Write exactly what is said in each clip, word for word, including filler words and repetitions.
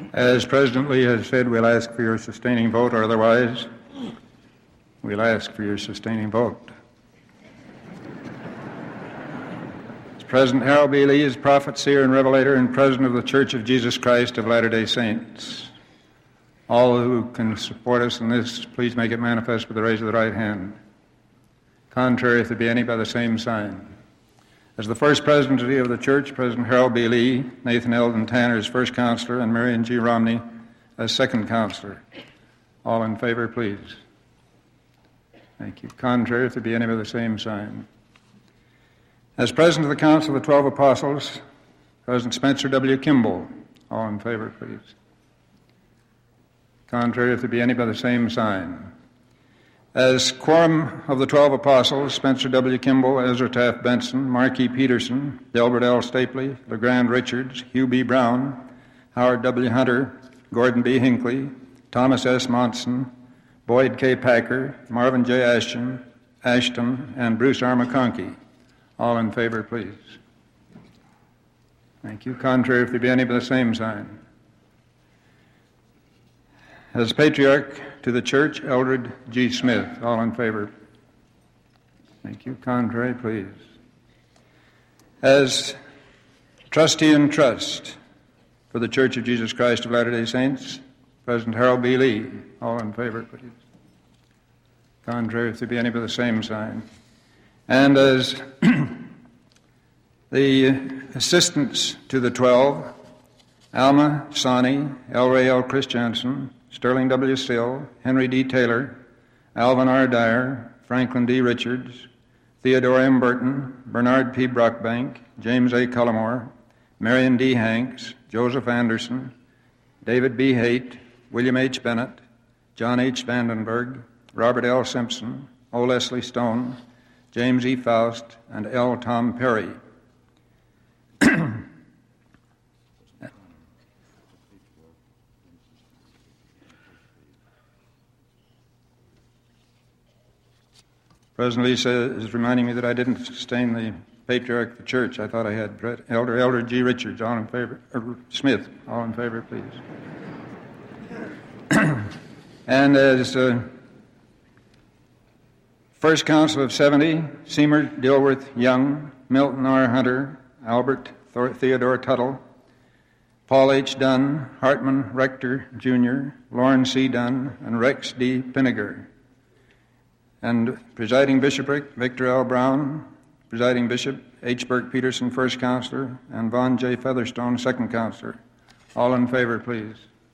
As President Lee has said, we'll ask for your sustaining vote, or otherwise we'll ask for your sustaining vote. As President Harold B. Lee is prophet, seer, and revelator, and President of the Church of Jesus Christ of Latter-day Saints. All who can support us in this, please make it manifest with the raise of the right hand. Contrary, if there be any, by the same sign. As the first presidency of the Church, President Harold B. Lee, Nathan Eldon Tanner as first counselor, and Marion G. Romney as second counselor. All in favor, please. Thank you. Contrary, if there be any, by the same sign. As President of the Council of the Twelve Apostles, President Spencer W. Kimball. All in favor, please. Contrary, if there be any, by the same sign. As Quorum of the Twelve Apostles, Spencer W. Kimball, Ezra Taft Benson, Mark E. Peterson, Delbert L. Stapley, LeGrand Richards, Hugh B. Brown, Howard W. Hunter, Gordon B. Hinckley, Thomas S. Monson, Boyd K. Packer, Marvin J. Ashton, Ashton, and Bruce R. McConkie. All in favor, please. Thank you. Contrary, if there be any, by the same sign. As Patriarch to the Church, Eldred G. Smith. All in favor. Thank you. Contrary, please. As Trustee and Trust for the Church of Jesus Christ of Latter-day Saints, President Harold B. Lee. All in favor, please. Contrary, if there be any, by the same sign. And as the assistants to the Twelve, Alma Sani, L. Ray L. Christiansen, Sterling W. Still, Henry D. Taylor, Alvin R. Dyer, Franklin D. Richards, Theodore M. Burton, Bernard P. Brockbank, James A. Cullimore, Marion D. Hanks, Joseph Anderson, David B. Haight, William H. Bennett, John H. Vandenberg, Robert L. Simpson, O. Leslie Stone, James E. Faust, and L. Tom Perry. President Lee says, is reminding me that I didn't sustain the Patriarch of the Church. I thought I had Elder Elder G. Richards. All in favor? Or Smith. All in favor, please. And as uh, First Council of seventy, Seymour Dilworth Young, Milton R. Hunter, Albert Thor- Theodore Tuttle, Paul H. Dunn, Hartman Rector Junior, Lauren C. Dunn, and Rex D. Pinniger. And Presiding Bishopric, Victor L. Brown, Presiding Bishop, H. Burke Peterson, First Counselor, and Vaughn J. Featherstone, Second Counselor. All in favor, please.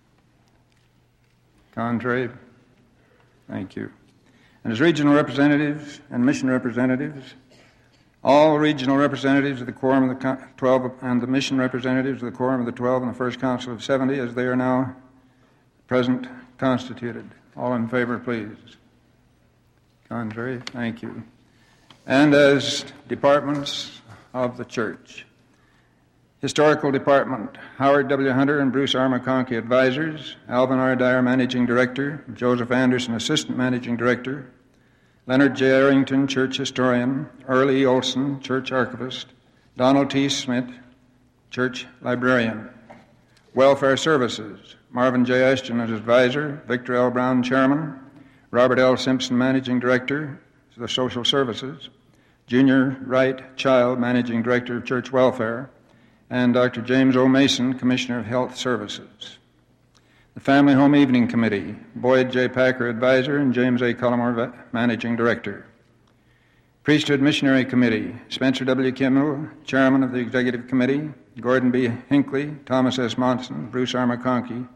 Contrary? Thank you. And as regional representatives and mission representatives, all regional representatives of the Quorum of the Twelve and the mission representatives of the Quorum of the Twelve and the First Council of seventy, as they are now present, constituted. All in favor, please. Contrary? Thank you. And as departments of the Church, Historical Department, Howard W. Hunter and Bruce R. McConkie, advisors, Alvin R. Dyer, Managing Director, Joseph Anderson, Assistant Managing Director, Leonard J. Arrington, Church Historian, Earl E. Olson, Church Archivist, Donald T. Smith, Church Librarian. Welfare Services, Marvin J. Ashton as Advisor, Victor L. Brown, Chairman, Robert L. Simpson, Managing Director of the Social Services, Junior Wright Child, Managing Director of Church Welfare, and Doctor James O. Mason, Commissioner of Health Services. The Family Home Evening Committee, Boyd J. Packer, Advisor, and James A. Cullimore, Managing Director. Priesthood Missionary Committee, Spencer W. Kimball, Chairman of the Executive Committee, Gordon B. Hinckley, Thomas S. Monson, Bruce R. McConkie,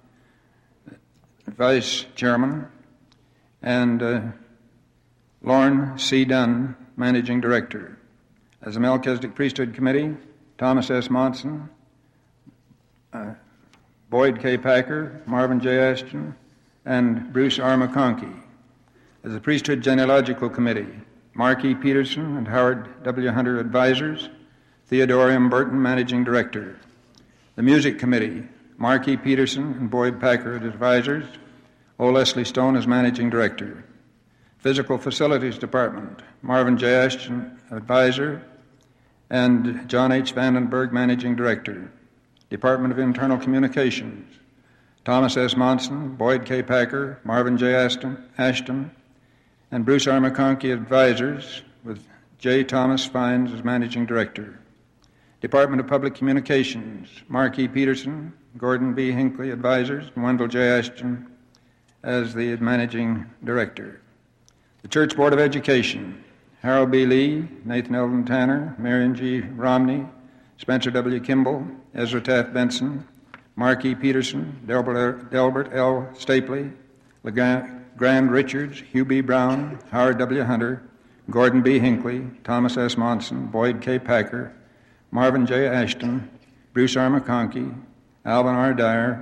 Vice Chairman, and uh, Lauren C. Dunn, Managing Director. As the Melchizedek Priesthood Committee, Thomas S. Monson, uh, Boyd K. Packer, Marvin J. Ashton, and Bruce R. McConkie. As the Priesthood Genealogical Committee, Mark E. Peterson and Howard W. Hunter, advisors, Theodore M. Burton, Managing Director. The Music Committee, Mark E. Peterson and Boyd Packer as advisors, O. Leslie Stone as Managing Director. Physical Facilities Department, Marvin J. Ashton, advisor, and John H. Vandenberg, Managing Director. Department of Internal Communications, Thomas S. Monson, Boyd K. Packer, Marvin J. Ashton, Ashton and Bruce R. McConkie advisors, with J. Thomas Fines as managing director. Department of Public Communications, Mark E. Peterson, Gordon B. Hinckley advisors, and Wendell J. Ashton as the managing director. The Church Board of Education, Harold B. Lee, Nathan Eldon Tanner, Marion G. Romney, Spencer W. Kimball, Ezra Taft Benson, Mark E. Peterson, Delbert, Delbert L. Stapley, LeGrand Richards, Hugh B. Brown, Howard W. Hunter, Gordon B. Hinckley, Thomas S. Monson, Boyd K. Packer, Marvin J. Ashton, Bruce R. McConkie, Alvin R. Dyer,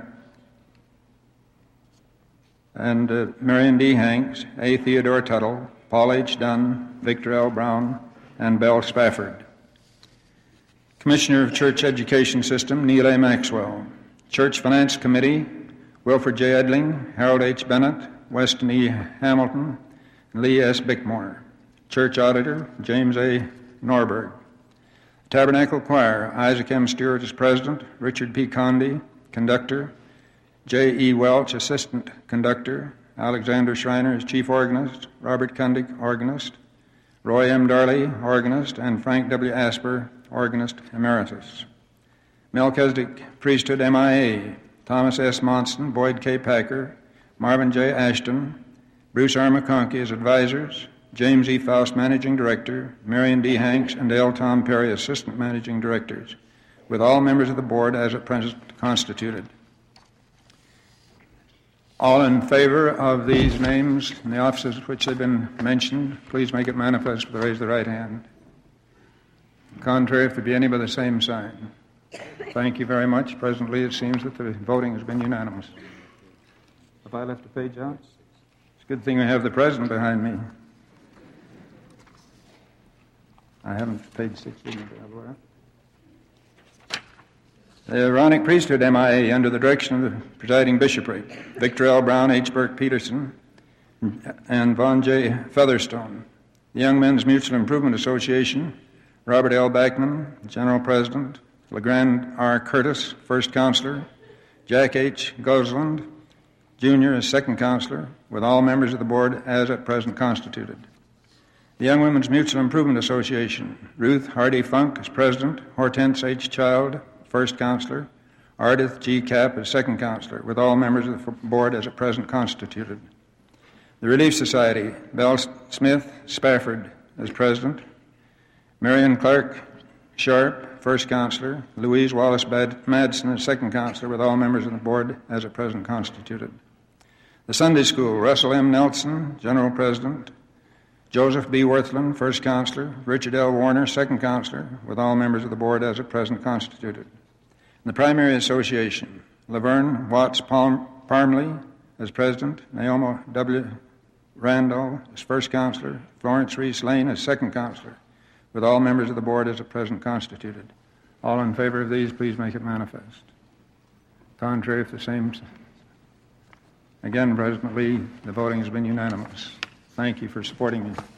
and uh, Marion D. Hanks, A. Theodore Tuttle, Paul H. Dunn, Victor L. Brown, and Bell Spafford. Commissioner of Church Education System, Neil A. Maxwell. Church Finance Committee, Wilford J. Edling, Harold H. Bennett, Weston E. Hamilton, and Lee S. Bickmore. Church Auditor, James A. Norberg. Tabernacle Choir, Isaac M. Stewart as President, Richard P. Conde, Conductor, J. E. Welch, Assistant Conductor, Alexander Schreiner as Chief Organist, Robert Kundig, Organist, Roy M. Darley, Organist, and Frank W. Asper, Organist Emeritus. Melchizedek Priesthood M I A, Thomas S. Monson, Boyd K. Packer, Marvin J. Ashton, Bruce R. McConkie as advisors, James E. Faust, Managing Director, Marion D. Hanks, and L. Tom Perry, Assistant Managing Directors, with all members of the board as at present constituted. All in favor of these names and the offices which have been mentioned, please make it manifest with the raise of the right hand. Contrary, if there be any by the same sign. Thank you very much. Presently, it seems that the voting has been unanimous. Have I left a page out? It's a good thing I have the president behind me. I haven't page six, didn't I? The Aaronic Priesthood M I A, under the direction of the presiding bishopric, Victor L. Brown, H. Burke Peterson, and Vaughn J. Featherstone. The Young Men's Mutual Improvement Association, Robert L. Backman, General President, LeGrand R. Curtis, First Counselor, Jack H. Gosland, Junior as Second Counselor, with all members of the board as at present constituted. The Young Women's Mutual Improvement Association, Ruth Hardy Funk as President, Hortense H. Child, First Counselor, Ardith G. Capp as Second Counselor, with all members of the board as at present constituted. The Relief Society, Belle Smith Spafford as President, Marion Clark Sharp, First Counselor, Louise Wallace Madsen as Second Counselor, with all members of the board as at present constituted. The Sunday School, Russell M. Nelson, General President, Joseph B. Worthland, First Counselor, Richard L. Warner, Second Counselor, with all members of the board as at present constituted. The Primary Association, Laverne Watts Palm- Parmley as President, Naomi W. Randall as First Counselor, Florence Reese Lane as Second Counselor, with all members of the board as at present constituted. All in favor of these, please make it manifest. Contrary, if the same. Again, President Lee, the voting has been unanimous. Thank you for supporting me.